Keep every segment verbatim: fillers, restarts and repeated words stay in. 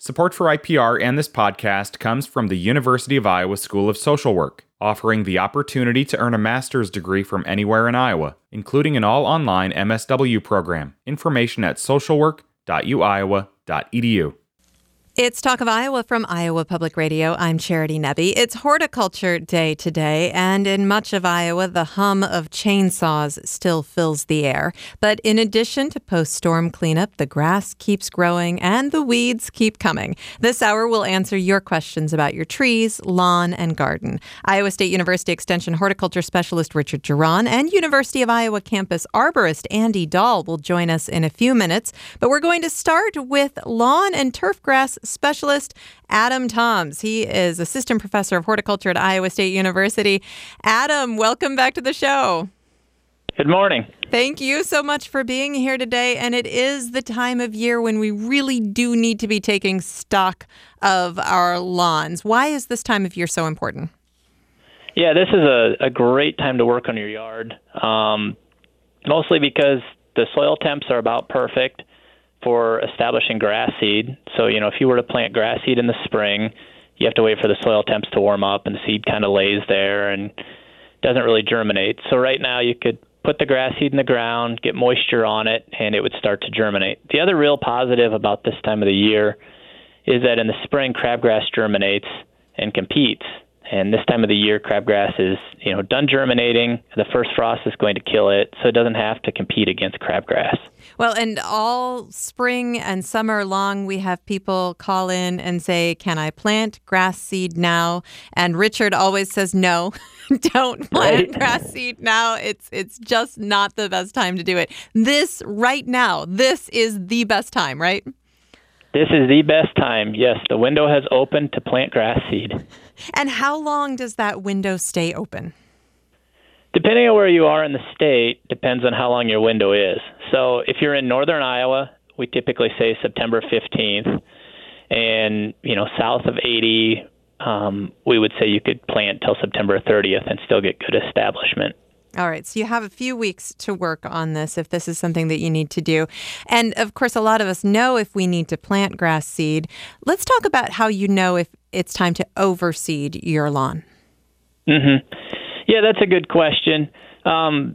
Support for I P R and this podcast comes from the University of Iowa School of Social Work, offering the opportunity to earn a master's degree from anywhere in Iowa, including an all-online M S W program. Information at social work dot u iowa dot e d u. It's Talk of Iowa from Iowa Public Radio. I'm Charity Nebbe. It's Horticulture Day today, and in much of Iowa, the hum of chainsaws still fills the air. But in addition to post-storm cleanup, the grass keeps growing and the weeds keep coming. This hour, we'll answer your questions about your trees, lawn, and garden. Iowa State University Extension Horticulture Specialist Richard Geron and University of Iowa Campus Arborist Andy Dahl will join us in a few minutes. But we're going to start with lawn and turf grass specialist Adam Toms. He is assistant professor of horticulture at Iowa State University. Adam, welcome back to the show. Good morning. Thank you so much for being here today. And it is the time of year when we really do need to be taking stock of our lawns. Why is this time of year so important? Yeah, this is a, a great time to work on your yard, um, mostly because the soil temps are about perfect for establishing grass seed. So, you know, if you were to plant grass seed in the spring, you have to wait for the soil temps to warm up and the seed kind of lays there and doesn't really germinate. So right now you could put the grass seed in the ground, get moisture on it, and it would start to germinate. The other real positive about this time of the year is that in the spring, crabgrass germinates and competes. And this time of the year, crabgrass is, you know, done germinating. The first frost is going to kill it, so it doesn't have to compete against crabgrass. Well, and all spring and summer long, we have people call in and say, can I plant grass seed now? And Richard always says, no, don't plant right. grass seed now. It's it's just not the best time to do it. This right now, this is the best time, right? This is the best time. Yes, the window has opened to plant grass seed. And how long does that window stay open? Depending on where you are in the state, depends on how long your window is. So if you're in northern Iowa, we typically say September fifteenth. And, you know, south of eighty, um, we would say you could plant till September thirtieth and still get good establishment. All right. So you have a few weeks to work on this if this is something that you need to do. And of course, a lot of us know if we need to plant grass seed. Let's talk about how you know if it's time to overseed your lawn. Mm-hmm. Yeah, that's a good question. Um,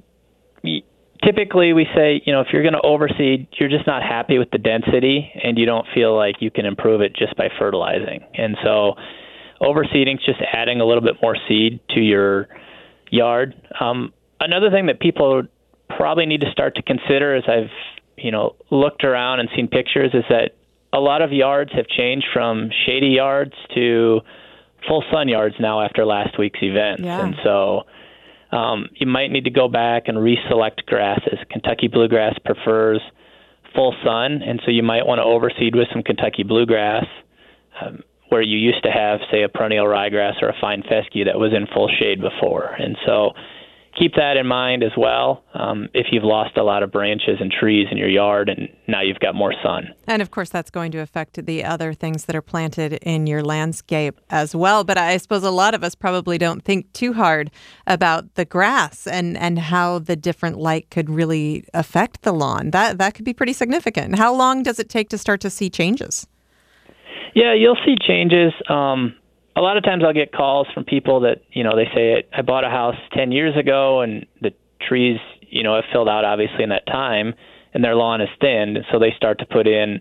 typically, we say, you know, if you're going to overseed, you're just not happy with the density and you don't feel like you can improve it just by fertilizing. And so overseeding is just adding a little bit more seed to your yard. Um, Another thing that people probably need to start to consider as I've, you know, looked around and seen pictures is that a lot of yards have changed from shady yards to full sun yards now after last week's events. Yeah. And so um, you might need to go back and reselect grasses. Kentucky bluegrass prefers full sun, and so you might want to overseed with some Kentucky bluegrass um, where you used to have, say, a perennial ryegrass or a fine fescue that was in full shade before. And so keep that in mind as well um, if you've lost a lot of branches and trees in your yard and now you've got more sun. And of course, that's going to affect the other things that are planted in your landscape as well. But I suppose a lot of us probably don't think too hard about the grass and, and how the different light could really affect the lawn. That, that could be pretty significant. How long does it take to start to see changes? Yeah, you'll see changes. Um, A lot of times I'll get calls from people that, you know, they say, I bought a house ten years ago and the trees, you know, have filled out obviously in that time and their lawn is thinned. And so they start to put in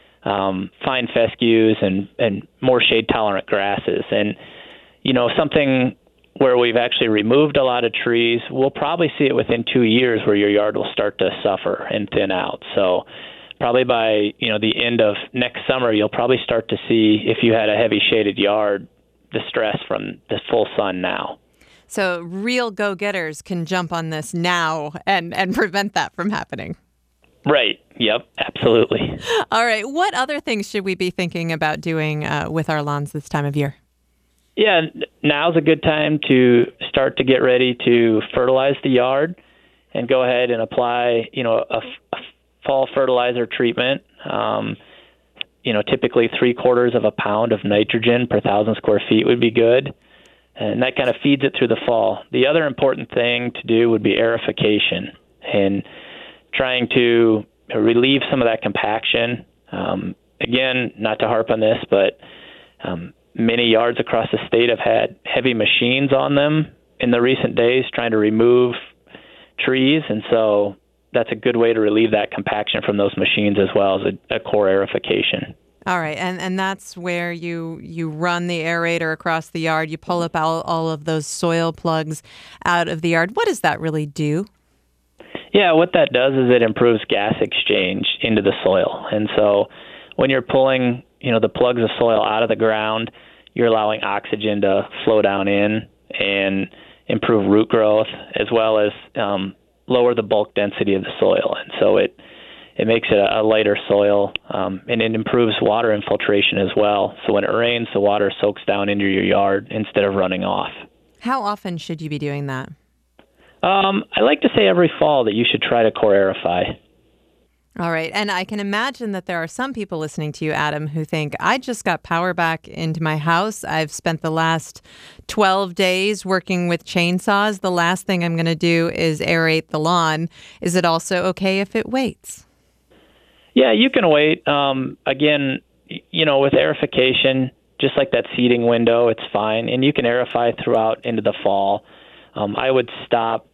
um, fine fescues and, and more shade tolerant grasses. And, you know, something where we've actually removed a lot of trees, we'll probably see it within two years where your yard will start to suffer and thin out. So probably by, you know, the end of next summer, you'll probably start to see, if you had a heavy shaded yard, the stress from the full sun now. So real go-getters can jump on this now and, and prevent that from happening. Right. Yep. Absolutely. All right. What other things should we be thinking about doing uh, with our lawns this time of year? Yeah, now's a good time to start to get ready to fertilize the yard and go ahead and apply, you know, a, a fall fertilizer treatment. Um, You know, typically three quarters of a pound of nitrogen per thousand square feet would be good. And that kind of feeds it through the fall. The other important thing to do would be aerification and trying to relieve some of that compaction. Um, again, not to harp on this, but um, many yards across the state have had heavy machines on them in the recent days trying to remove trees, and so that's a good way to relieve that compaction from those machines as well as a, a core aerification. All right, and and that's where you you run the aerator across the yard. You pull up all, all of those soil plugs out of the yard. What does that really do? Yeah, what that does is it improves gas exchange into the soil. And so when you're pulling, you know, the plugs of soil out of the ground, you're allowing oxygen to flow down in and improve root growth, as well as um, lower the bulk density of the soil. And so it It makes it a lighter soil, um, and it improves water infiltration as well. So when it rains, the water soaks down into your yard instead of running off. How often should you be doing that? Um, I like to say every fall that you should try to core aerify. All right. And I can imagine that there are some people listening to you, Adam, who think, I just got power back into my house. I've spent the last twelve days working with chainsaws. The last thing I'm going to do is aerate the lawn. Is it also okay if it waits? Yeah, you can wait. Um, again, you know, with aerification, just like that seeding window, it's fine. And you can aerify throughout into the fall. Um, I would stop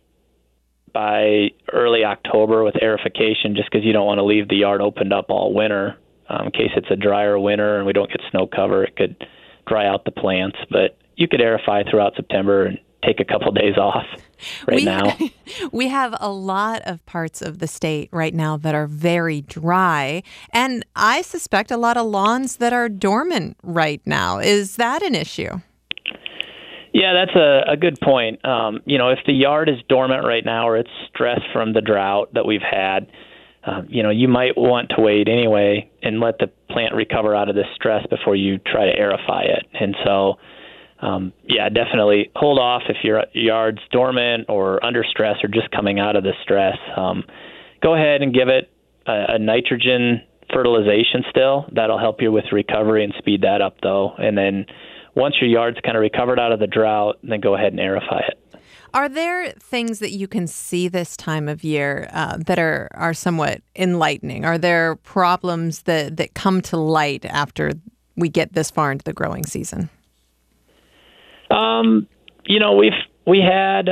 by early October with aerification just because you don't want to leave the yard opened up all winter. Um, in case it's a drier winter and we don't get snow cover, it could dry out the plants. But you could aerify throughout September and take a couple days off right we, now. We have a lot of parts of the state right now that are very dry, and I suspect a lot of lawns that are dormant right now. Is that an issue? Yeah, that's a, a good point. Um, you know, if the yard is dormant right now or it's stressed from the drought that we've had, um, you know, you might want to wait anyway and let the plant recover out of this stress before you try to aerify it. And so Um, yeah, definitely hold off if your yard's dormant or under stress or just coming out of the stress. Um, go ahead and give it a, a nitrogen fertilization still. That'll help you with recovery and speed that up, though. And then once your yard's kind of recovered out of the drought, then go ahead and aerify it. Are there things that you can see this time of year uh, that are, are somewhat enlightening? Are there problems that, that come to light after we get this far into the growing season? Um, you know, we've we had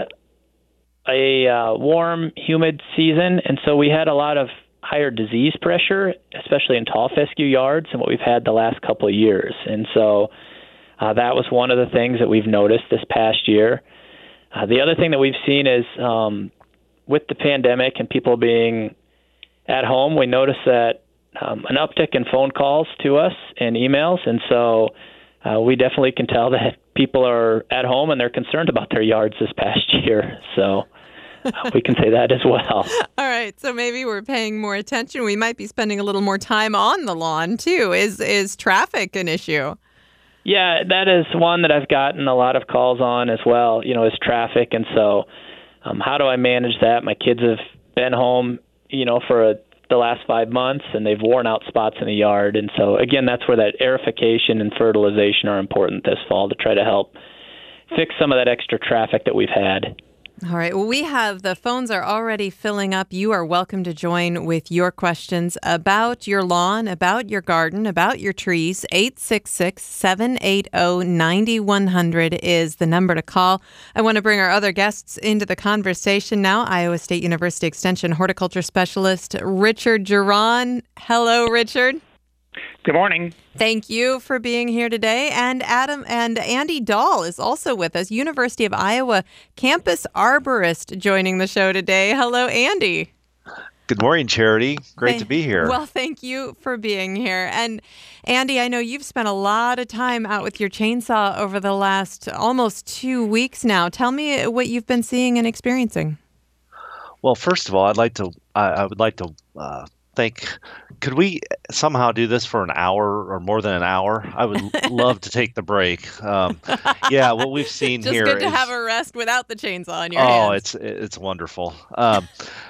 a uh, warm, humid season, and so we had a lot of higher disease pressure, especially in tall fescue yards, than what we've had the last couple of years. And so uh, that was one of the things that we've noticed this past year. Uh, the other thing that we've seen is um, with the pandemic and people being at home, we noticed that um, an uptick in phone calls to us and emails, and so uh, we definitely can tell that people are at home and they're concerned about their yards this past year. So uh, we can say that as well. All right. So maybe we're paying more attention. We might be spending a little more time on the lawn, too. Is is traffic an issue? Yeah, that is one that I've gotten a lot of calls on as well, you know, is traffic. And so um, how do I manage that? My kids have been home, you know, for a the last five months, and they've worn out spots in the yard. And so, again, that's where that aerification and fertilization are important this fall to try to help fix some of that extra traffic that we've had. All right. Well, we have the phones are already filling up. You are welcome to join with your questions about your lawn, about your garden, about your trees. eight six six, seven eight zero, nine one zero zero is the number to call. I want to bring our other guests into the conversation now. Iowa State University Extension horticulture specialist Richard Geron. Hello, Richard. Good morning. Thank you for being here today. And Adam and Andy Dahl is also with us, University of Iowa campus arborist, joining the show today. Hello, Andy. Good morning, Charity. Great Hey, to be here. Well, thank you for being here. And Andy, I know you've spent a lot of time out with your chainsaw over the last almost two weeks now. Tell me what you've been seeing and experiencing. Well, first of all, I'd like to. I, I would like to uh, think. Could we somehow do this for an hour or more than an hour? I would love to take the break. Um, yeah, what we've seen Just here good to is, have a rest without the chainsaw in your oh, hands. it's it's wonderful. Um,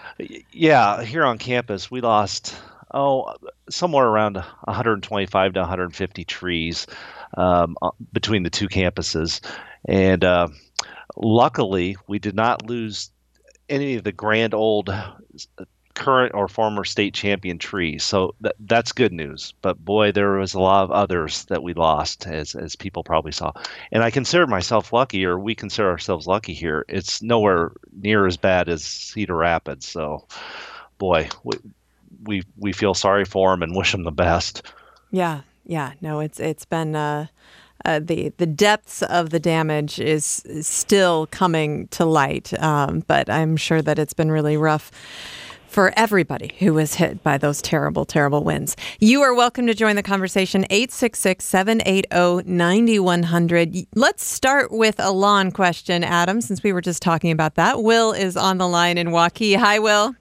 yeah, here on campus we lost oh somewhere around one hundred twenty-five to one hundred fifty trees um, between the two campuses, and uh, luckily we did not lose any of the grand old current or former state champion trees. So th- that's good news. But boy, there was a lot of others that we lost, as as people probably saw. And I consider myself lucky, or we consider ourselves lucky here. It's nowhere near as bad as Cedar Rapids. So, boy, we we, we feel sorry for them and wish them the best. Yeah, yeah. No, it's it's been. Uh... Uh, the the depths of the damage is, is still coming to light, um, but I'm sure that it's been really rough for everybody who was hit by those terrible, terrible winds. You are welcome to join the conversation, eight six six, seven eight zero, nine one zero zero. Let's start with a lawn question, Adam, since we were just talking about that. Will is on the line in Waukee. Hi, Will.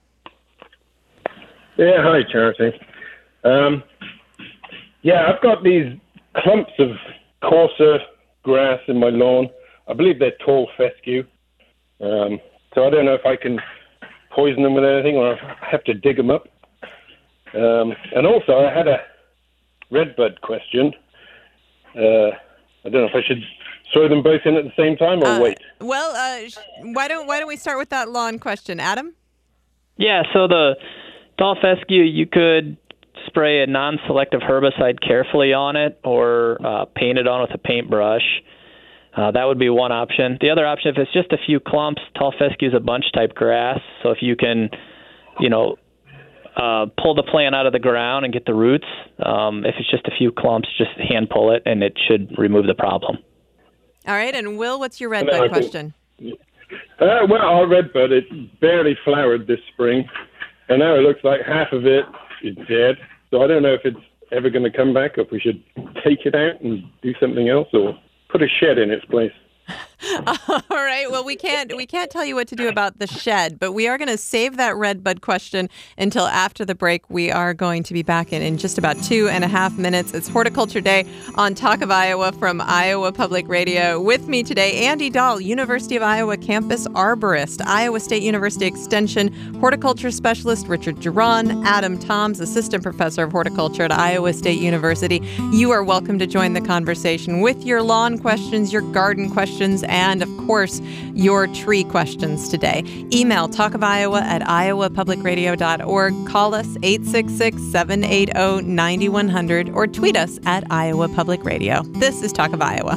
Yeah, hi, Charity. Um, yeah, I've got these clumps of coarser grass in my lawn. I believe they're tall fescue. Um, so I don't know if I can poison them with anything or I have to dig them up. Um, and also, I had a redbud question. Uh, I don't know if I should throw them both in at the same time or uh, wait. Well, uh, why don't why don't we start with that lawn question, Adam? Yeah, so the tall fescue, you could spray a non-selective herbicide carefully on it or uh, paint it on with a paintbrush. Uh, that would be one option. The other option, if it's just a few clumps, tall fescue is a bunch-type grass. So if you can, you know, uh, pull the plant out of the ground and get the roots, um, if it's just a few clumps, just hand pull it, and it should remove the problem. All right, and Will, what's your redbud question? Uh, well, our redbud, it barely flowered this spring, and now it looks like half of it is dead. So I don't know if it's ever going to come back, or if we should take it out and do something else, or put a shed in its place. All right. Well, we can't we can't tell you what to do about the shed, but we are going to save that redbud question until after the break. We are going to be back in, in just about two and a half minutes. It's Horticulture Day on Talk of Iowa from Iowa Public Radio. With me today, Andy Dahl, University of Iowa campus arborist, Iowa State University Extension horticulture specialist Richard Geron, Adam Toms, assistant professor of horticulture at Iowa State University. You are welcome to join the conversation with your lawn questions, your garden questions, and, of course, your tree questions today. Email talkofiowa at iowa public radio dot org. Call us eight six six, seven eight zero, nine one zero zero or tweet us at Iowa Public Radio. This is Talk of Iowa.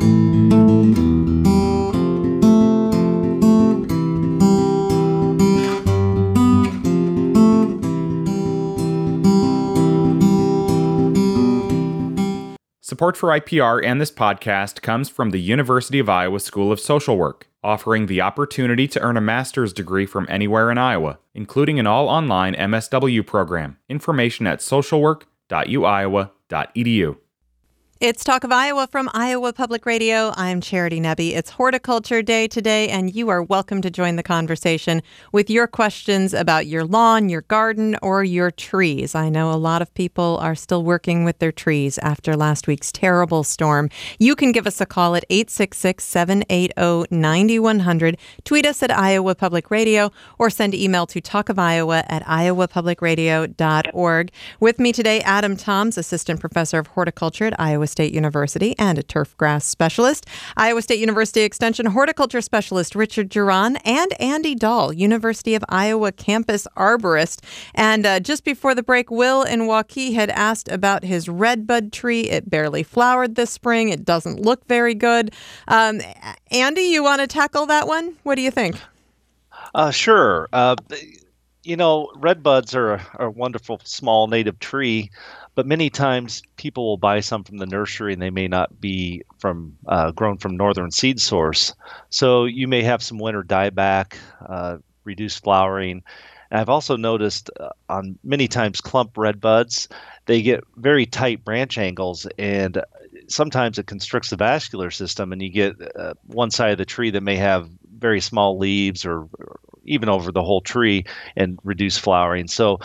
Support for I P R and this podcast comes from the University of Iowa School of Social Work, offering the opportunity to earn a master's degree from anywhere in Iowa, including an all-online M S W program. Information at social work dot u iowa dot e d u. It's Talk of Iowa from Iowa Public Radio. I'm Charity Nebbe. It's Horticulture Day today, and you are welcome to join the conversation with your questions about your lawn, your garden, or your trees. I know a lot of people are still working with their trees after last week's terrible storm. You can give us a call at eight six six, seven eight zero, nine one zero zero, tweet us at Iowa Public Radio, or send email to talkofiowa at iowa public radio dot org. With me today, Adam Toms, assistant professor of horticulture at Iowa State University and a turf grass specialist, Iowa State University Extension horticulture specialist Richard Geron, and Andy Dahl, University of Iowa campus arborist. And uh, just before the break, Will in Waukee had asked about his redbud tree. It barely flowered this spring. It doesn't look very good. Um, Andy, you want to tackle that one? What do you think? Uh, sure. Uh, you know, redbuds are a, are a wonderful small native tree. But many times people will buy some from the nursery and they may not be from uh, grown from northern seed source. So you may have some winter dieback, uh, reduced flowering. And I've also noticed uh, on many times clump redbuds, they get very tight branch angles, and sometimes it constricts the vascular system, and you get uh, one side of the tree that may have very small leaves or, or even over the whole tree and reduced flowering. So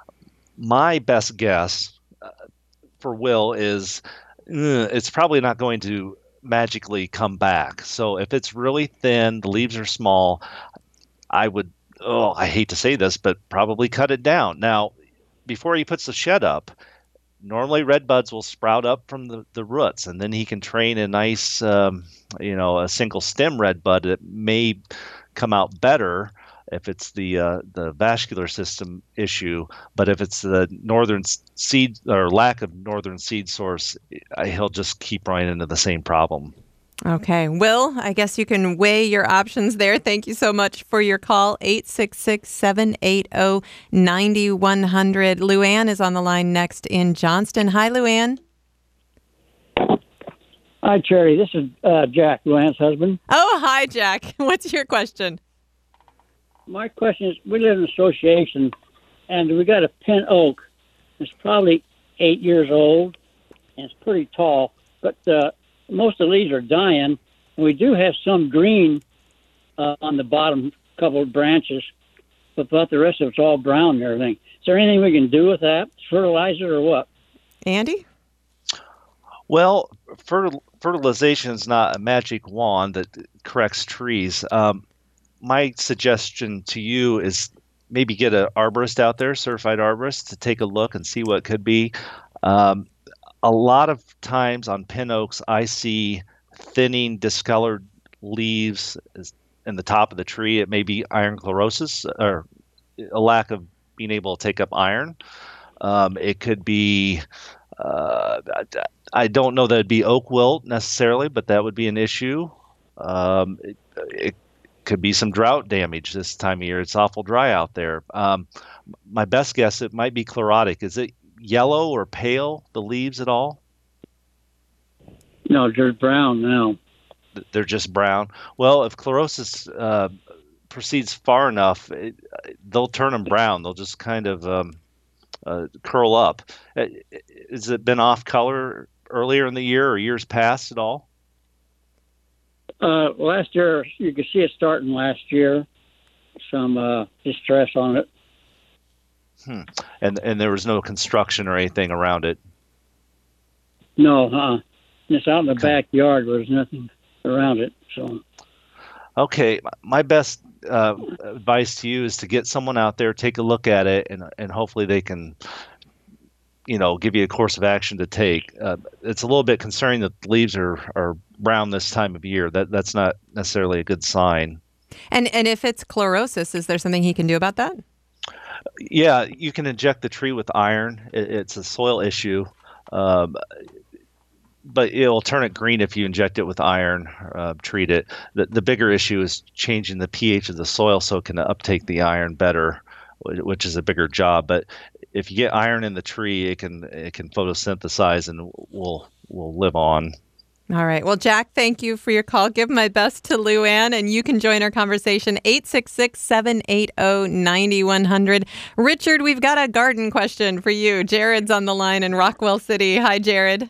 my best guess for Will is uh, it's probably not going to magically come back. So if it's really thin, the leaves are small, I would, oh, I hate to say this, but probably cut it down. Now, before he puts the shed up, normally redbuds will sprout up from the, the roots, and then he can train a nice, um, you know, a single stem redbud that may come out better if it's the uh, the vascular system issue. But if it's the northern seed or lack of northern seed source, he'll just keep running into the same problem. Okay. Will, I guess you can weigh your options there. Thank you so much for your call. eight six six, seven eight zero, nine one zero zero. Luann is on the line next in Johnston. Hi, Luann. Hi, Charity. This is uh, Jack, Luann's husband. Oh, hi, Jack. What's your question? My question is, we live in an association, and we got a pin oak. It's probably eight years old, and it's pretty tall, but uh, most of the leaves are dying, and we do have some green uh, on the bottom couple of branches, but about the rest of it's all brown and everything. Is there anything we can do with that? Fertilizer or what? Andy? Well, fertil- fertilization is not a magic wand that corrects trees. Um, my suggestion to you is maybe get an arborist out there, certified arborist, to take a look and see what it could be. Um, a lot of times on pin oaks, I see thinning, discolored leaves in the top of the tree. It may be iron chlorosis or a lack of being able to take up iron. Um, it could be... Uh, I don't know that it'd be oak wilt necessarily, but that would be an issue. Um, it, it could be some drought damage this time of year. It's awful dry out there. Um, my best guess, it might be chlorotic. Is it yellow or pale, the leaves at all? No, they're brown now. They're just brown. Well, if chlorosis uh, proceeds far enough, it, they'll turn them brown. They'll just kind of... Um, Uh, curl up. Uh, has it been off color earlier in the year or years past at all? Uh, last year, you could see it starting last year. Some uh, distress on it. Hmm. And and there was no construction or anything around it? No, huh? It's out in the okay. backyard. There's nothing around it. So. Okay, my best uh, advice to you is to get someone out there, take a look at it, and and hopefully they can, you know, give you a course of action to take. Uh, it's a little bit concerning that the leaves are, are brown this time of year. That that's not necessarily a good sign. And and if it's chlorosis, is there something he can do about that? Yeah, you can inject the tree with iron. It, it's a soil issue. Um, But it'll turn it green if you inject it with iron, uh, treat it. The, the bigger issue is changing the pH of the soil so it can uptake the iron better, which is a bigger job. But if you get iron in the tree, it can it can photosynthesize and will will live on. All right. Well, Jack, thank you for your call. Give my best to Luann, and you can join our conversation, eight six six, seven eight zero, nine one zero zero. Richard, we've got a garden question for you. Jared's on the line in Rockwell City. Hi, Jared.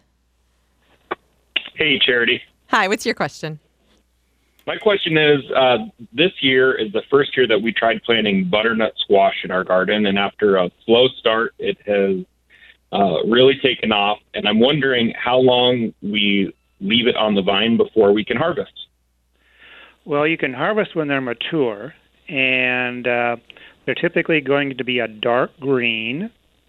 Hey, Charity. Hi, what's your question? My question is, uh, this year is the first year that we tried planting butternut squash in our garden, and after a slow start, it has uh, really taken off, and I'm wondering how long we leave it on the vine before we can harvest. Well, you can harvest when they're mature, and uh, they're typically going to be a dark green,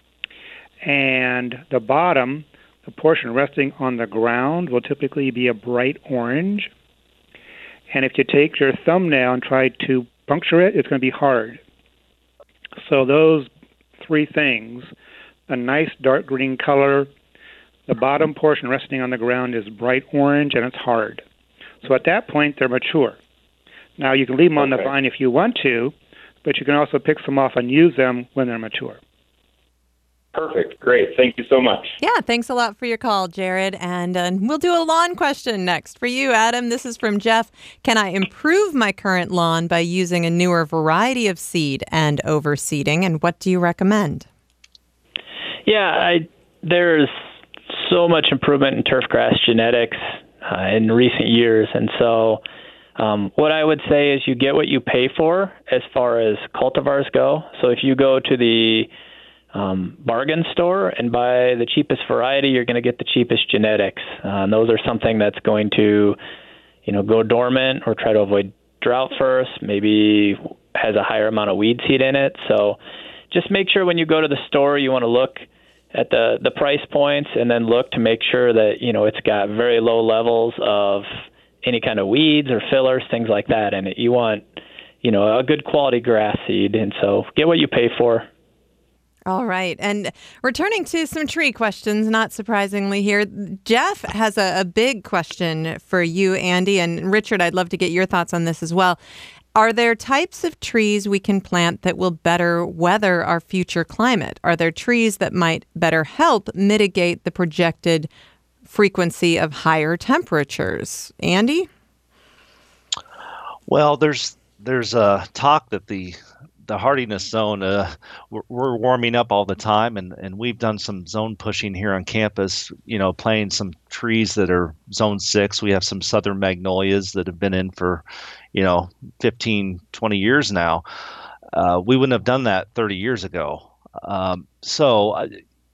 and the bottom... the portion resting on the ground will typically be a bright orange. And if you take your thumbnail and try to puncture it, it's going to be hard. So those three things, a nice dark green color, the bottom portion resting on the ground is bright orange, and it's hard. So at that point, they're mature. Now, you can leave them on okay. the vine if you want to, but you can also pick some off and use them when they're mature. Perfect. Great. Thank you so much. Yeah, thanks a lot for your call, Jared. And uh, we'll do a lawn question next for you, Adam. This is from Jeff. Can I improve my current lawn by using a newer variety of seed and overseeding? And what do you recommend? Yeah, I, there's so much improvement in turfgrass genetics uh, in recent years. And so um, what I would say is you get what you pay for as far as cultivars go. So if you go to the Um, bargain store and buy the cheapest variety, you're going to get the cheapest genetics. Uh, and those are something that's going to, you know, go dormant or try to avoid drought first, maybe has a higher amount of weed seed in it. So just make sure when you go to the store, you want to look at the, the price points and then look to make sure that, you know, it's got very low levels of any kind of weeds or fillers, things like that. And you want, you know, a good quality grass seed. And so get what you pay for. All right. And returning to some tree questions, not surprisingly here, Jeff has a, a big question for you, Andy. And Richard, I'd love to get your thoughts on this as well. Are there types of trees we can plant that will better weather our future climate? Are there trees that might better help mitigate the projected frequency of higher temperatures? Andy? Well, there's there's a talk that the the hardiness zone, uh, we're, we're warming up all the time, and, and we've done some zone pushing here on campus, you know, planting some trees that are zone six. We have some southern magnolias that have been in for, you know, fifteen, twenty years now. Uh, we wouldn't have done that thirty years ago. Um, so, uh,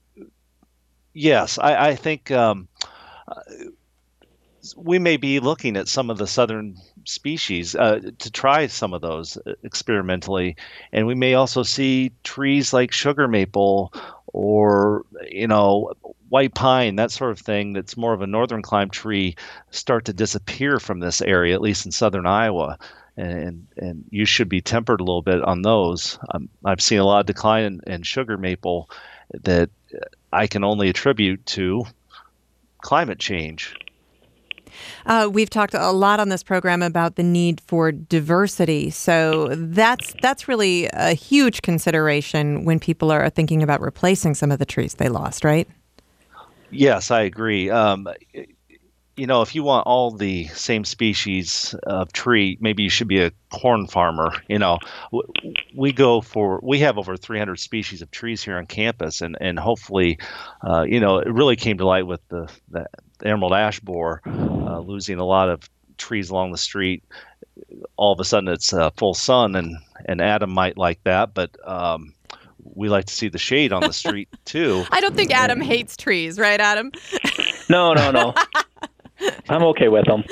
yes, I, I think um, uh, we may be looking at some of the southern species uh, to try some of those experimentally, and we may also see trees like sugar maple or you know white pine, that sort of thing, that's more of a northern climb tree, start to disappear from this area, at least in southern Iowa, and and you should be tempered a little bit on those. Um, I've seen a lot of decline in, in sugar maple that I can only attribute to climate change. Uh, we've talked a lot on this program about the need for diversity. So that's that's really a huge consideration when people are thinking about replacing some of the trees they lost, right? Yes, I agree. Um, you know, if you want all the same species of tree, maybe you should be a corn farmer. You know, we go for, we have over three hundred species of trees here on campus, and, and hopefully, uh, you know, it really came to light with the, the emerald ash borer uh, losing a lot of trees along the street. All of a sudden it's uh, full sun, and, and Adam might like that, but um, we like to see the shade on the street too. I don't think Adam hates trees, right, Adam? No, no, no. I'm okay with them.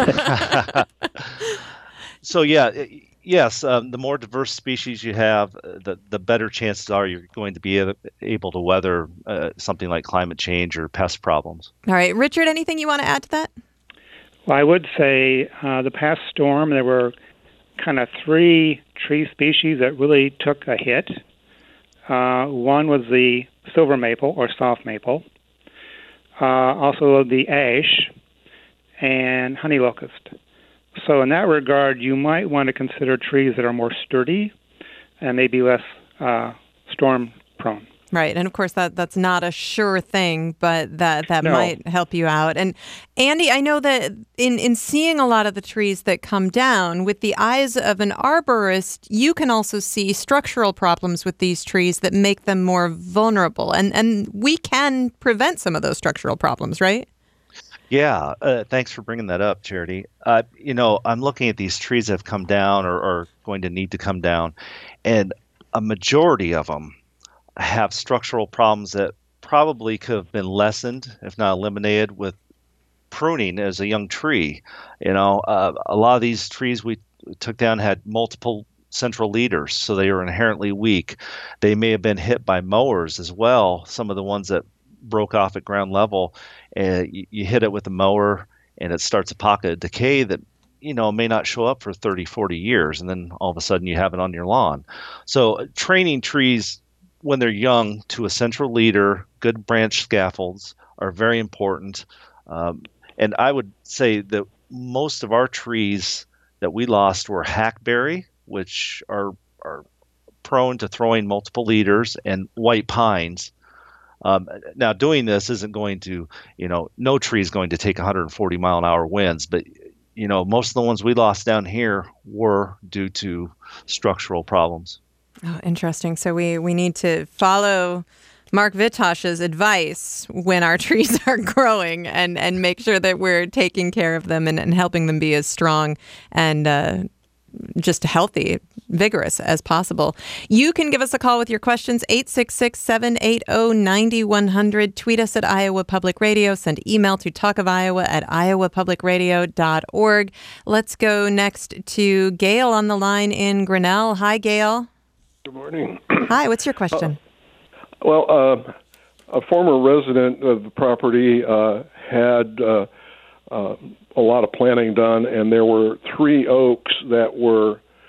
So yeah, yes, um, the more diverse species you have, the the better chances are you're going to be able to weather uh, something like climate change or pest problems. All right, Richard, anything you want to add to that? Well, I would say uh, the past storm, there were kind of three tree species that really took a hit. Uh, one was the silver maple or soft maple, uh, also the ash, and honey locust. So in that regard, you might want to consider trees that are more sturdy and maybe less uh, storm prone. Right. And of course, that that's not a sure thing, but that, that No. might help you out. And Andy, I know that in, in seeing a lot of the trees that come down, with the eyes of an arborist, you can also see structural problems with these trees that make them more vulnerable. And, and we can prevent some of those structural problems, right? Yeah, uh, thanks for bringing that up, Charity. Uh, you know, I'm looking at these trees that have come down or are going to need to come down, and a majority of them have structural problems that probably could have been lessened, if not eliminated, with pruning as a young tree. You know, uh, a lot of these trees we took down had multiple central leaders, so they were inherently weak. They may have been hit by mowers as well, some of the ones that broke off at ground level. Uh, you, you hit it with a mower and it starts a pocket of decay that, you know, may not show up for thirty, forty years. And then all of a sudden you have it on your lawn. So uh, training trees when they're young to a central leader, good branch scaffolds are very important. Um, and I would say that most of our trees that we lost were hackberry, which are, are prone to throwing multiple leaders, and white pines. Um, now, doing this isn't going to, you know, no tree is going to take one hundred forty mile an hour winds, but, you know, most of the ones we lost down here were due to structural problems. Oh, interesting. So we, we need to follow Mark Vitosh's advice when our trees are growing and, and make sure that we're taking care of them and, and helping them be as strong and uh, just healthy, vigorous as possible. You can give us a call with your questions, eight six six, seven eight zero, nine one zero zero. Tweet us at Iowa Public Radio. Send email to talkofiowa at iowa public radio dot org. Let's go next to Gail on the line in Grinnell. Hi, Gail. Good morning. Hi, what's your question? Uh, well, uh, a former resident of the property uh, had uh, uh, a lot of planting done, and there were three oaks that were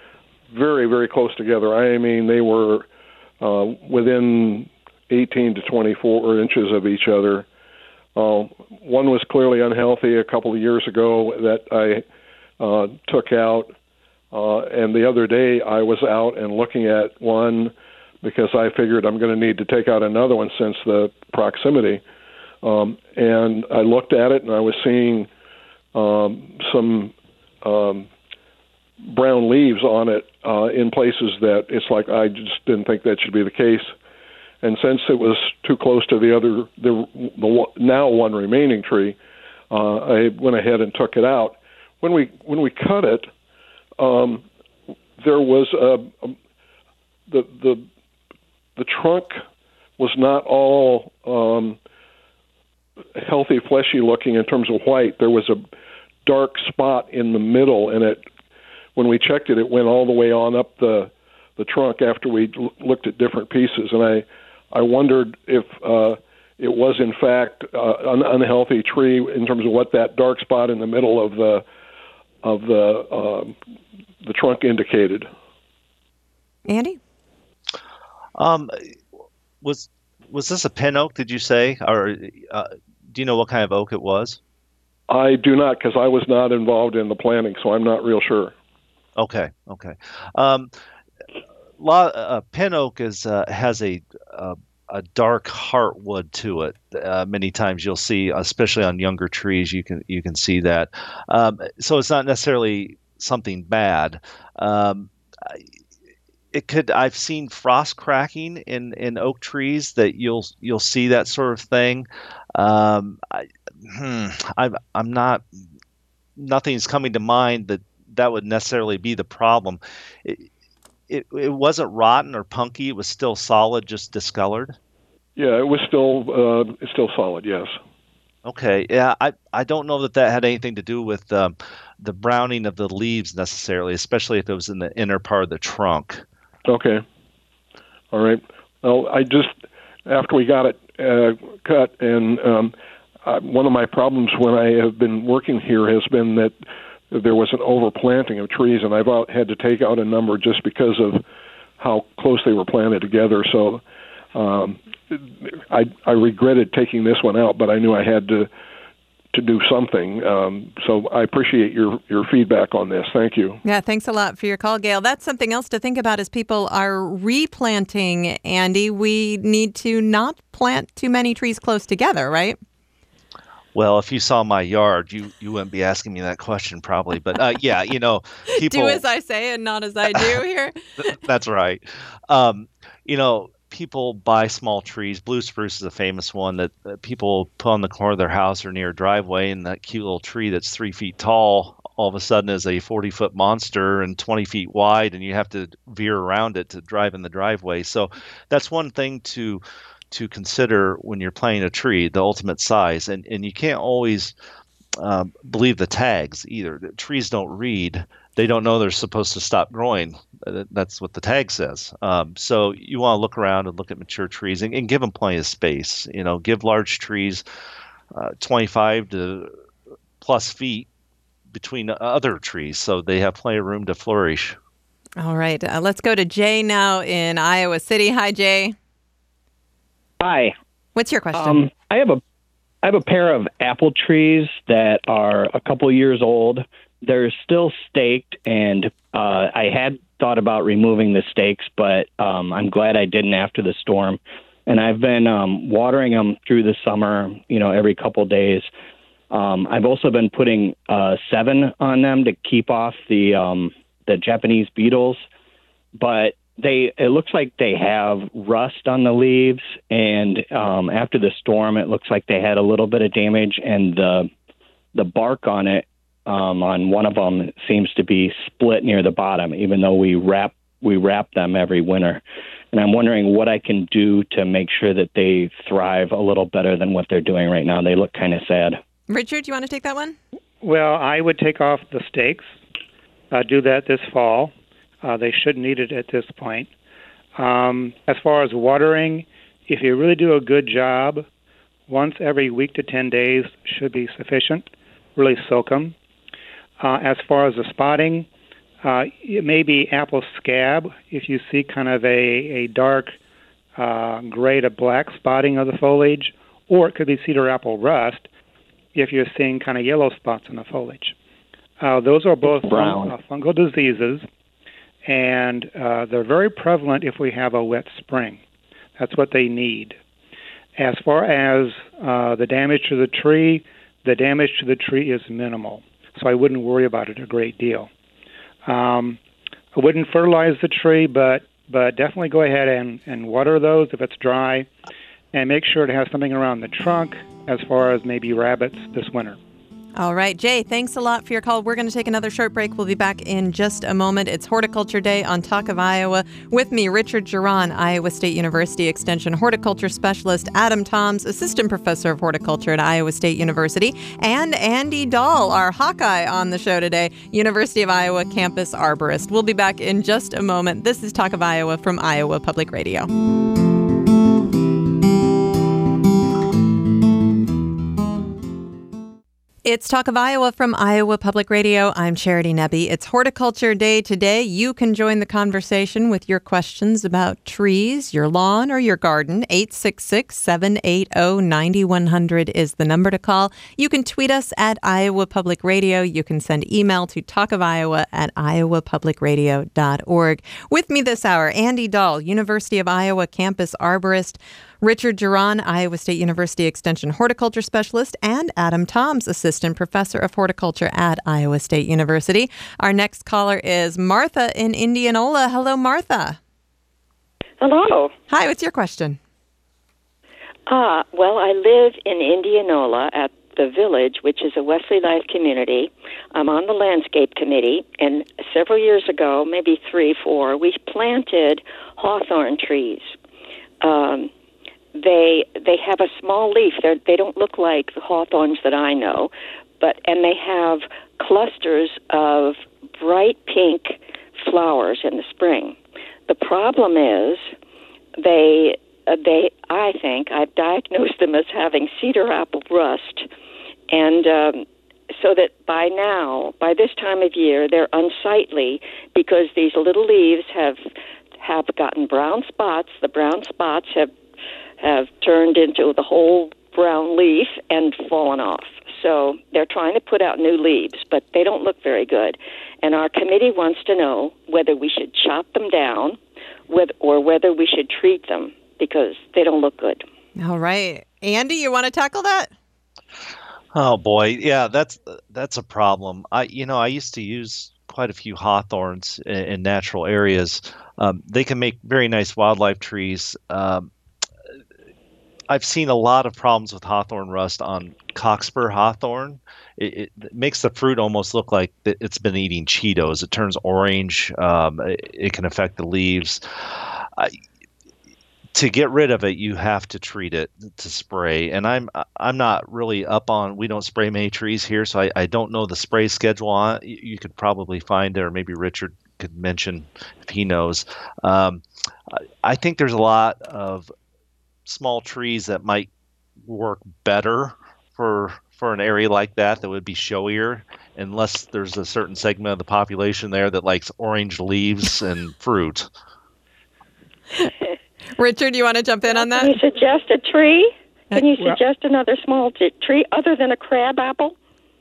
very, very close together. I mean, they were uh, within eighteen to twenty-four inches of each other. Uh, one was clearly unhealthy a couple of years ago that I uh, took out, uh, and the other day I was out and looking at one because I figured I'm going to need to take out another one since the proximity. Um, and I looked at it and I was seeing um, some um, brown leaves on it uh, in places that it's like I just didn't think that should be the case. And since it was too close to the other, the, the now one remaining tree, uh, I went ahead and took it out. When we when we cut it, um, there was a, a the the the trunk was not all um, healthy, fleshy looking in terms of white. There was a dark spot in the middle, and it when we checked it, it went all the way on up the the trunk after we l- looked at different pieces, and I. I wondered if uh, it was, in fact, uh, an unhealthy tree in terms of what that dark spot in the middle of the of the uh, the trunk indicated. Andy, um, was was this a pin oak? Did you say, or uh, do you know what kind of oak it was? I do not, because I was not involved in the planting, so I'm not real sure. Okay, okay. Um, La, uh, pin oak is uh, has a, a a dark heartwood to it. Uh, many times you'll see, especially on younger trees, you can you can see that. Um, so it's not necessarily something bad. Um, it could. I've seen frost cracking in, in oak trees that you'll you'll see that sort of thing. Um, I, hmm, I'm I'm not. Nothing's coming to mind that that would necessarily be the problem. It, It it wasn't rotten or punky. It was still solid, just discolored. Yeah, it was still uh, it's still solid. Yes. Okay. Yeah, I, I don't know that that had anything to do with um, the browning of the leaves necessarily, especially if it was in the inner part of the trunk. Okay. All right. Well, I just after we got it uh, cut, and um, uh, one of my problems when I have been working here has been that there was an overplanting of trees, and I've out, had to take out a number just because of how close they were planted together. So um, I, I regretted taking this one out, but I knew I had to to do something. Um, so I appreciate your, your feedback on this. Thank you. Yeah, thanks a lot for your call, Gail. That's something else to think about as people are replanting, Andy. We need to not plant too many trees close together, right? Well, if you saw my yard, you, you wouldn't be asking me that question probably. But uh, yeah, you know, people do as I say and not as I do here. That's right. Um, you know, people buy small trees. Blue spruce is a famous one that, that people put on the corner of their house or near a driveway, and that cute little tree that's three feet tall all of a sudden is a forty-foot monster and twenty feet wide, and you have to veer around it to drive in the driveway. So that's one thing to to consider when you're planting a tree, the ultimate size. And and you can't always uh, believe the tags either. The trees don't read. They don't know they're supposed to stop growing. That's what the tag says. Um, so you want to look around and look at mature trees and, and give them plenty of space. You know, give large trees uh, twenty-five to plus feet between other trees so they have plenty of room to flourish. All right. Uh, let's go to Jay now in Iowa City. Hi, Jay. Hi. What's your question? Um, I have a I have a pair of apple trees that are a couple years old. They're still staked, and uh, I had thought about removing the stakes, but um, I'm glad I didn't after the storm. And I've been um, watering them through the summer, you know, every couple days. Um, I've also been putting uh, seven on them to keep off the um, the Japanese beetles, but they it looks like they have rust on the leaves, and um, after the storm, it looks like they had a little bit of damage, and the the bark on it um, on one of them seems to be split near the bottom, even though we wrap we wrap them every winter. And I'm wondering what I can do to make sure that they thrive a little better than what they're doing right now. They look kind of sad. Richard, do you want to take that one? Well, I would take off the stakes. Uh, do that this fall. Uh, they shouldn't need it at this point. Um, as far as watering, if you really do a good job, once every week to ten days should be sufficient. Really soak them. Uh, as far as the spotting, Uh, it may be apple scab if you see kind of a, a dark uh, gray to black spotting of the foliage, or it could be cedar apple rust if you're seeing kind of yellow spots in the foliage. Uh, those are both fun, uh, fungal diseases, and uh, they're very prevalent if we have a wet spring. That's what they need. As far as uh, the damage to the tree, the damage to the tree is minimal, so I wouldn't worry about it a great deal. Um, I wouldn't fertilize the tree, but but definitely go ahead and, and water those if it's dry, and make sure to have something around the trunk as far as maybe rabbits this winter. All right, Jay, thanks a lot for your call. We're going to take another short break. We'll be back in just a moment. It's Horticulture Day on Talk of Iowa. With me, Richard Geron, Iowa State University Extension Horticulture Specialist, Adam Toms, Assistant Professor of Horticulture at Iowa State University, and Andy Dahl, our Hawkeye on the show today, University of Iowa Campus Arborist. We'll be back in just a moment. This is Talk of Iowa from Iowa Public Radio. It's Talk of Iowa from Iowa Public Radio. I'm Charity Nebbe. It's Horticulture Day today. You can join the conversation with your questions about trees, your lawn, or your garden. eight six six, seven eight zero, nine one zero zero is the number to call. You can tweet us at Iowa Public Radio. You can send email to talkofiowa at iowa public radio dot org. With me this hour, Andy Dahl, University of Iowa Campus Arborist, Richard Geron, Iowa State University Extension Horticulture Specialist, and Adam Toms, Assistant Professor of Horticulture at Iowa State University. Our next caller is Martha in Indianola. Hello, Martha. Hello. Hi, what's your question? Uh, well, I live in Indianola at the Village, which is a Wesley Life community. I'm on the landscape committee, and several years ago, maybe three, four, we planted hawthorn trees. Um, They they have a small leaf. They're, they don't look like the hawthorns that I know, but and they have clusters of bright pink flowers in the spring. The problem is they uh, they I think I've diagnosed them as having cedar apple rust, and um, so that by now, by this time of year, they're unsightly because these little leaves have have gotten brown spots. The brown spots have have turned into the whole brown leaf and fallen off. So they're trying to put out new leaves, but they don't look very good. And our committee wants to know whether we should chop them down with, or whether we should treat them because they don't look good. All right. Andy, you want to tackle that? Oh, boy. Yeah, that's that's a problem. I, you know, I used to use quite a few hawthorns in, in natural areas. Um, they can make very nice wildlife trees. Um, I've seen a lot of problems with hawthorn rust on cockspur hawthorn. It, it makes the fruit almost look like it's been eating Cheetos. It turns orange. Um, it, it can affect the leaves. I, to get rid of it, you have to treat it to spray. And I'm I'm not really up on. We don't spray many trees here, so I, I don't know the spray schedule on it. You could probably find it, or maybe Richard could mention if he knows. Um, I think there's a lot of small trees that might work better for for an area like that that would be showier, unless there's a certain segment of the population there that likes orange leaves and fruit. Richard, do you want to jump in on that? Can you suggest a tree? Can you suggest another small t- tree other than a crab apple?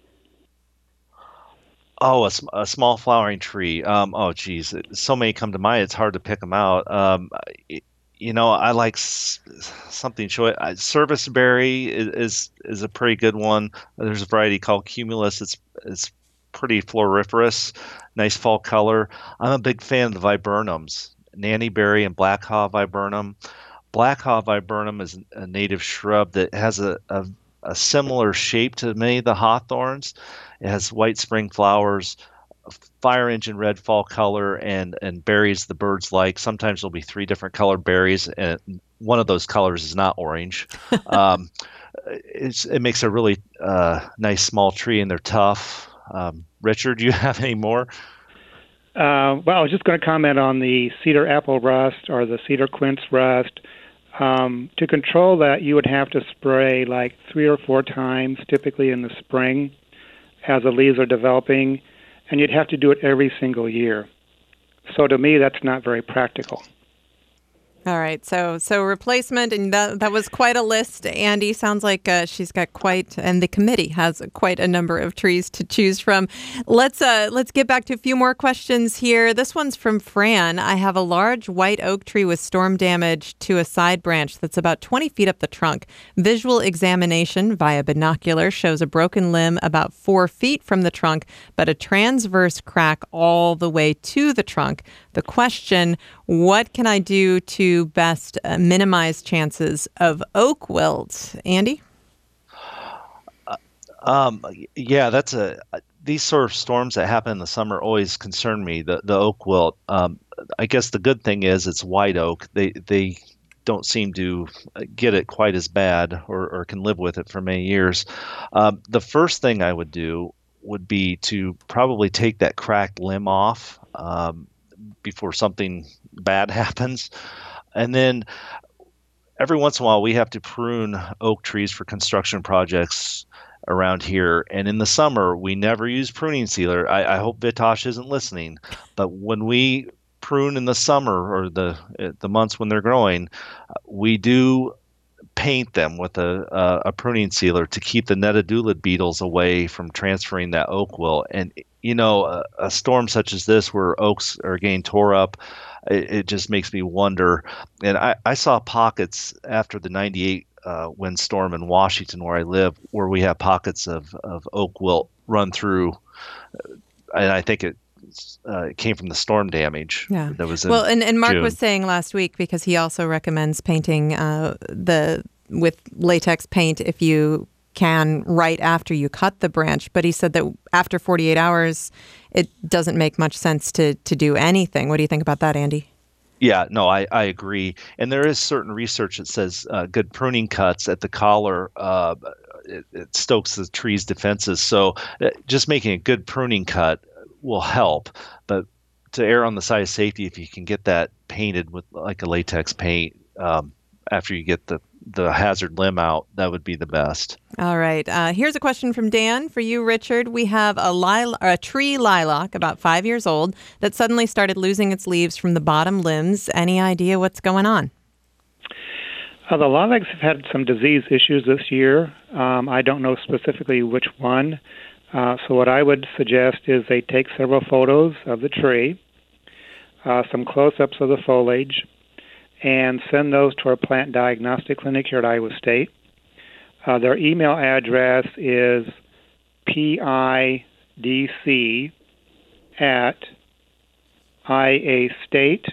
Oh, a, a small flowering tree. Um, oh, geez. So many come to mind, it's hard to pick them out. Um, it, You know, I like s- something short. Uh, serviceberry is, is is a pretty good one. There's a variety called Cumulus. It's it's pretty floriferous, nice fall color. I'm a big fan of the viburnums, nannyberry and black haw viburnum. Black haw viburnum is a native shrub that has a, a, a similar shape to many of the hawthorns. It has white spring flowers, fire engine red fall color, and and berries the birds like. Sometimes there'll be three different colored berries, and one of those colors is not orange. um, it's, it makes a really uh, nice small tree, and they're tough. Um, Richard, do you have any more? Uh, well, I was just going to comment on the cedar apple rust or the cedar quince rust. Um, to control that, you would have to spray like three or four times, typically in the spring, as the leaves are developing. and you'd have to do it every single year. So to me, that's not very practical. All right, so so replacement, and that that was quite a list. Andy, sounds like uh, she's got quite, and the committee has quite a number of trees to choose from. Let's uh, let's get back to a few more questions here. This one's from Fran. I have a large white oak tree with storm damage to a side branch that's about twenty feet up the trunk. Visual examination via binocular shows a broken limb about four feet from the trunk, but a transverse crack all the way to the trunk. The question, what can I do to best uh, minimize chances of oak wilt? Andy? Uh, um, yeah, that's a these sort of storms that happen in the summer always concern me. The the oak wilt. Um, I guess the good thing is it's white oak. They they don't seem to get it quite as bad, or, or can live with it for many years. Um, the first thing I would do would be to probably take that cracked limb off um, before something bad happens. And then every once in a while, we have to prune oak trees for construction projects around here. And in the summer, we never use pruning sealer. I, I hope Vitosh isn't listening. But when we prune in the summer, or the the months when they're growing, we do paint them with a, a, a pruning sealer to keep the netodulid beetles away from transferring that oak wilt. And, you know, a, a storm such as this where oaks are getting tore up, it, it just makes me wonder. And I, I saw pockets after the ninety-eight uh, windstorm in Washington, where I live, where we have pockets of, of oak wilt run through. And I think it Uh, it came from the storm damage yeah. that was in well, and, and Mark June. was saying last week, because he also recommends painting uh, the with latex paint if you can right after you cut the branch. But he said that after forty-eight hours, it doesn't make much sense to to do anything. What do you think about that, Andy? Yeah, no, I, I agree. And there is certain research that says uh, good pruning cuts at the collar uh, it, it stokes the tree's defenses. So uh, just making a good pruning cut will help, but to err on the side of safety, if you can get that painted with like a latex paint um, after you get the, the hazard limb out, that would be the best. All right. Uh, here's a question from Dan for you, Richard. We have a, lil- a tree lilac about five years old that suddenly started losing its leaves from the bottom limbs. Any idea what's going on? Uh, the lilacs have had some disease issues this year. Um, I don't know specifically which one. Uh, so what I would suggest is they take several photos of the tree, uh, some close-ups of the foliage, and send those to our plant diagnostic clinic here at Iowa State. Uh, their email address is P I D C at I A state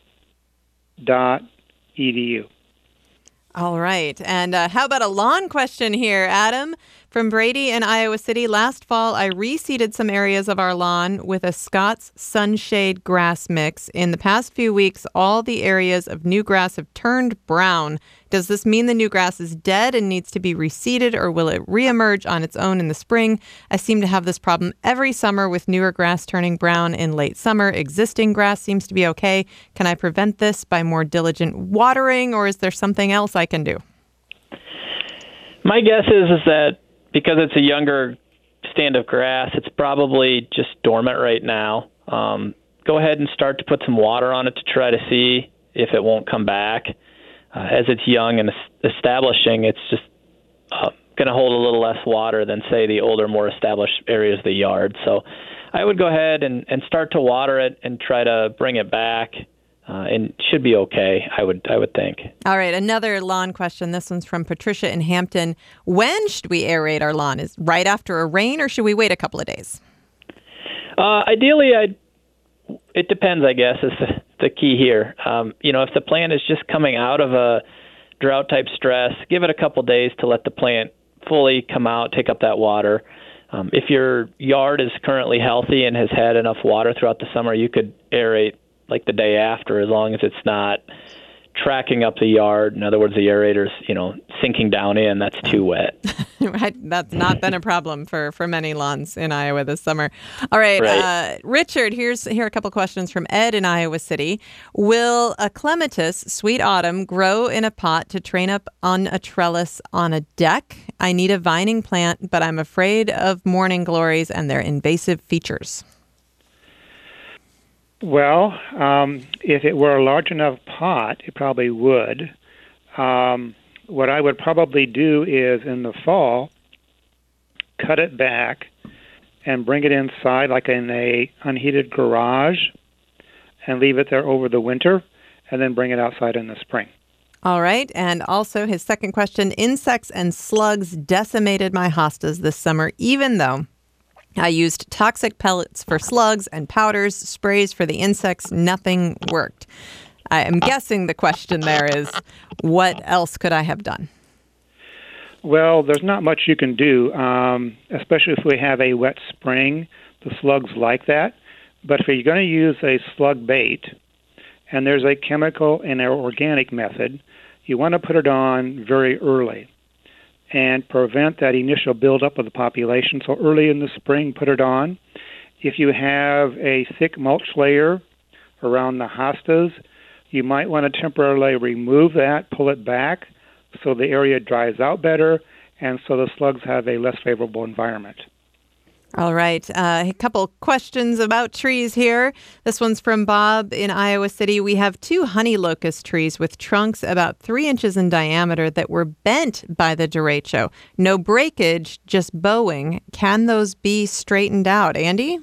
dot E D U. All right. And uh, how about a lawn question here, Adam? From Brady in Iowa City, last fall, I reseeded some areas of our lawn with a Scott's Sunshade grass mix. In the past few weeks, all the areas of new grass have turned brown. Does this mean the new grass is dead and needs to be reseeded, or will it reemerge on its own in the spring? I seem to have this problem every summer with newer grass turning brown in late summer. Existing grass seems to be okay. Can I prevent this by more diligent watering, or is there something else I can do? My guess is is that because it's a younger stand of grass, it's probably just dormant right now. Um, go ahead and start to put some water on it to try to see if it won't come back. Uh, as it's young and establishing, it's just uh, going to hold a little less water than, say, the older, more established areas of the yard. So I would go ahead and, and start to water it and try to bring it back. Uh, and should be okay, I would I would think. All right, another lawn question. This one's from Patricia in Hampton. When should we aerate our lawn? Is right after a rain, or should we wait a couple of days? Uh, ideally, I. It depends, I guess, is the, the key here. Um, you know, if the plant is just coming out of a drought-type stress, give it a couple days to let the plant fully come out, take up that water. Um, if your yard is currently healthy and has had enough water throughout the summer, you could aerate like the day after, as long as it's not tracking up the yard. In other words, the aerator's, you know, sinking down in, that's too wet. Right. That's not been a problem for, for many lawns in Iowa this summer. All right. Right. Uh, Richard, here's here are a couple questions from Ed in Iowa City. Will a clematis, sweet autumn, grow in a pot to train up on a trellis on a deck? I need a vining plant, but I'm afraid of morning glories and their invasive features. Well, um, if it were a large enough pot, it probably would. Um, what I would probably do is in the fall, cut it back and bring it inside like in a unheated garage and leave it there over the winter and then bring it outside in the spring. All right. And also his second question, insects and slugs decimated my hostas this summer, even though I used toxic pellets for slugs and powders, sprays for the insects. Nothing worked. I am guessing the question there is, what else could I have done? Well, there's not much you can do, um, especially if we have a wet spring. The slugs like that. But if you're going to use a slug bait, and there's a chemical and an organic method, you want to put it on very early and prevent that initial buildup of the population. So early in the spring, put it on. If you have a thick mulch layer around the hostas, you might want to temporarily remove that, pull it back, so the area dries out better, and so the slugs have a less favorable environment. All right. Uh, a couple questions about trees here. This one's from Bob in Iowa City. We have two honey locust trees with trunks about three inches in diameter that were bent by the derecho. No breakage, just bowing. Can those be straightened out? Andy?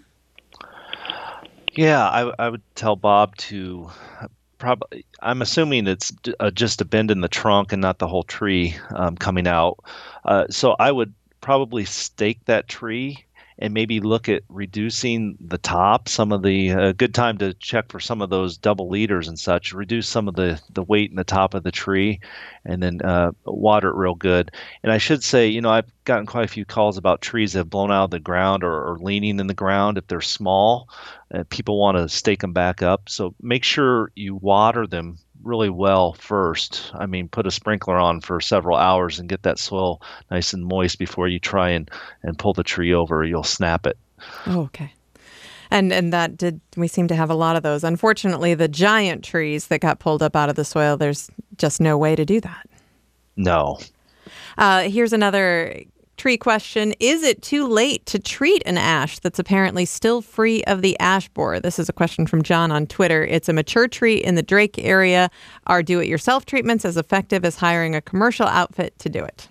Yeah, I, I would tell Bob to probably, I'm assuming it's uh, just a bend in the trunk and not the whole tree um, coming out. Uh, so I would probably stake that tree and maybe look at reducing the top, some of the uh, good time to check for some of those double leaders and such, reduce some of the, the weight in the top of the tree, and then uh, water it real good. And I should say, you know, I've gotten quite a few calls about trees that have blown out of the ground or, or leaning in the ground. If they're small, uh, people want to stake them back up. So make sure you water them really well first. I mean, put a sprinkler on for several hours and get that soil nice and moist before you try and, and pull the tree over. You'll snap it. Oh, okay. And and that did, we seem to have a lot of those. Unfortunately, the giant trees that got pulled up out of the soil, there's just no way to do that. No. Uh, here's another tree question. Is it too late to treat an ash that's apparently still free of the ash borer? This is a question from John on Twitter. It's a mature tree in the Drake area. Are do-it-yourself treatments as effective as hiring a commercial outfit to do it?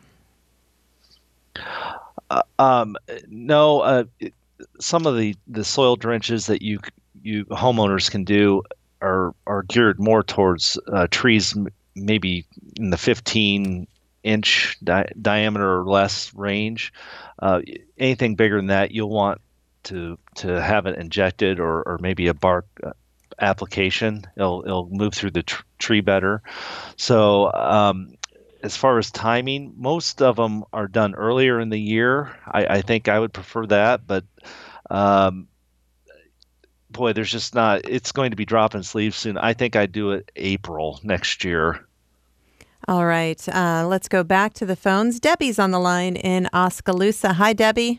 Uh, um, no, uh, some of the, the soil drenches that you you homeowners can do are are geared more towards uh, trees maybe in the fifteen inch di- diameter or less range. Uh, anything bigger than that, you'll want to to have it injected or, or maybe a bark uh, application. It'll it'll move through the tr- tree better. So um, as far as timing, most of them are done earlier in the year. I, I think I would prefer that, but um, boy, there's just not. It's going to be dropping sleeves soon. I think I'd do it April next year. All right. Uh, let's go back to the phones. Debbie's on the line in Oskaloosa. Hi, Debbie.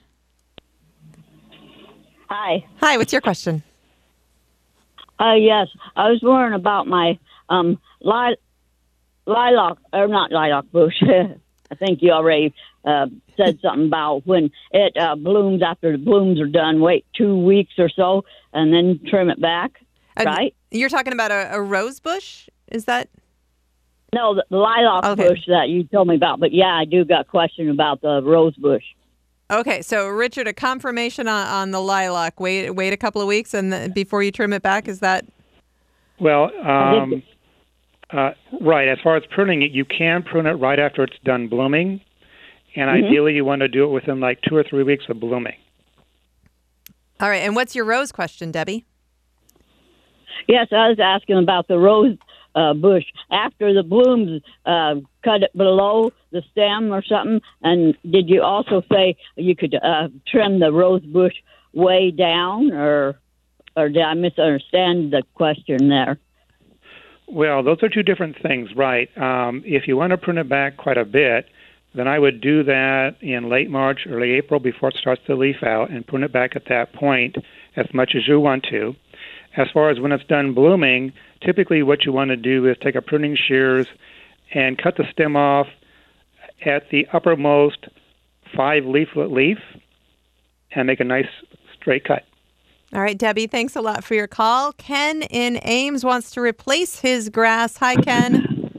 Hi. Hi. What's your question? Uh, yes. I was wondering about my um, li- lilac, or not lilac bush. I think you already uh, said something about when it uh, blooms after the blooms are done, wait two weeks or so, and then trim it back, uh, right? You're talking about a, a rose bush? Is that... No, the lilac okay. bush that you told me about. But, yeah, I do got a question about the rose bush. Okay, so, Richard, a confirmation on, on the lilac. Wait wait a couple of weeks and the, before you trim it back, is that? Well, um, uh, right. As far as pruning it, you can prune it right after it's done blooming. And mm-hmm. ideally, you want to do it within like two or three weeks of blooming. All right, and what's your rose question, Debbie? Yes, I was asking about the rose Uh, bush. After the blooms, uh, cut it below the stem or something. And did you also say you could uh, trim the rose bush way down, or or did I misunderstand the question there? Well, those are two different things, right? Um, if you want to prune it back quite a bit, then I would do that in late March, early April before it starts to leaf out, and prune it back at that point as much as you want to. As far as when it's done blooming, typically what you want to do is take a pruning shears and cut the stem off at the uppermost five leaflet leaf and make a nice straight cut. All right, Debbie, thanks a lot for your call. Ken in Ames wants to replace his grass. Hi, Ken.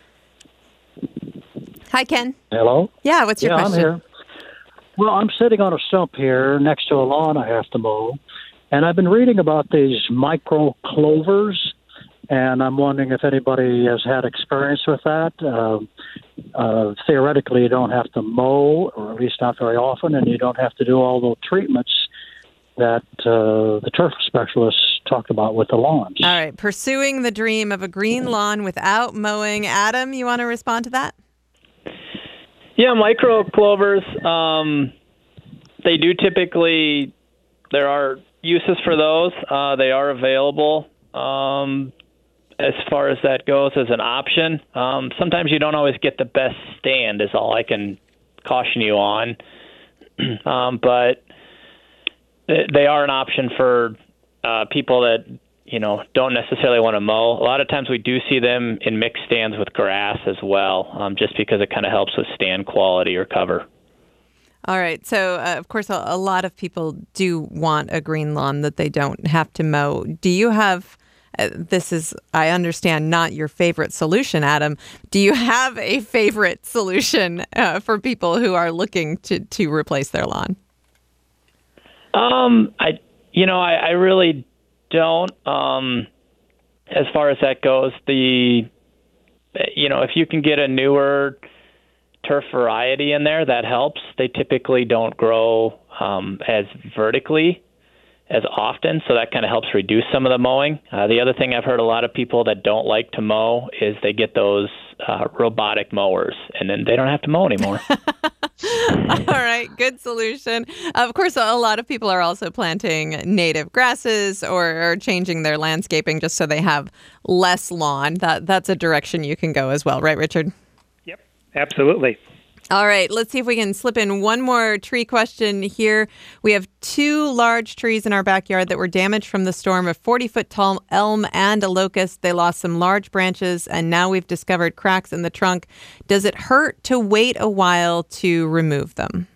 Hi, Ken. Hello? Yeah, what's your yeah, question? I'm here. Well, I'm sitting on a stump here next to a lawn I have to mow, and I've been reading about these micro clovers, and I'm wondering if anybody has had experience with that. Uh, uh, theoretically, you don't have to mow, or at least not very often, and you don't have to do all the treatments that uh, the turf specialists talked about with the lawns. All right, pursuing the dream of a green lawn without mowing. Adam, you want to respond to that? Yeah, micro clovers, um, they do typically, there are uses for those. Uh, they are available um, as far as that goes as an option. Um, sometimes you don't always get the best stand is all I can caution you on. um, but they are an option for uh, people that, you know, don't necessarily want to mow. A lot of times we do see them in mixed stands with grass as well, um, just because it kind of helps with stand quality or cover. All right. So, uh, of course, a, a lot of people do want a green lawn that they don't have to mow. Do you have, uh, this is, I understand, not your favorite solution, Adam. Do you have a favorite solution uh, for people who are looking to, to replace their lawn? Um, I, you know, I, I really don't. Um, as far as that goes, the, you know, if you can get a newer turf variety in there, that helps. They typically don't grow um, as vertically as often, so that kind of helps reduce some of the mowing. Uh, the other thing I've heard a lot of people that don't like to mow is they get those uh, robotic mowers, and then they don't have to mow anymore. All right, good solution. Of course, a lot of people are also planting native grasses or, or changing their landscaping just so they have less lawn. That that's a direction you can go as well, right, Richard? Yep, absolutely. All right, let's see if we can slip in one more tree question here. We have two large trees in our backyard that were damaged from the storm, a forty-foot tall elm and a locust. They lost some large branches, and now we've discovered cracks in the trunk. Does it hurt to wait a while to remove them?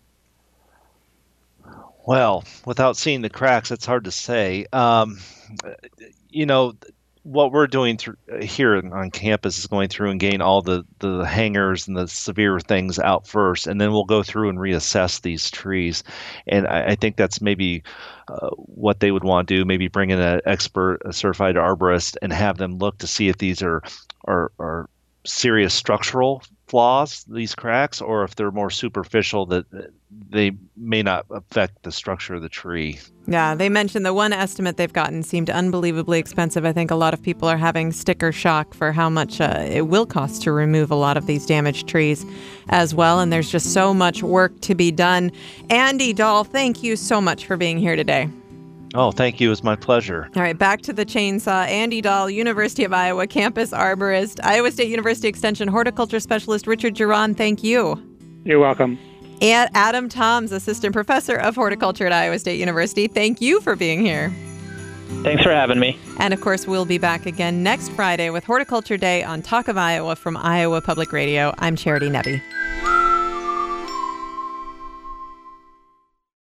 Well, without seeing the cracks, it's hard to say. Um, you know, what we're doing through, here on campus is going through and getting all the, the hangers and the severe things out first, and then we'll go through and reassess these trees. And I, I think that's maybe uh, what they would want to do, maybe bring in an expert, a certified arborist, and have them look to see if these are, are, are serious structural flaws, these cracks, or if they're more superficial that they may not affect the structure of the tree. Yeah, they mentioned the one estimate they've gotten seemed unbelievably expensive. I think a lot of people are having sticker shock for how much uh, it will cost to remove a lot of these damaged trees as well. And there's just so much work to be done. Andy Dahl, thank you so much for being here today. Oh, thank you. It was my pleasure. All right, back to the chainsaw. Andy Dahl, University of Iowa campus arborist, Iowa State University Extension horticulture specialist Richard Geron, thank you. You're welcome. And Adam Toms, assistant professor of horticulture at Iowa State University, thank you for being here. Thanks for having me. And of course, we'll be back again next Friday with Horticulture Day on Talk of Iowa from Iowa Public Radio. I'm Charity Nebbe.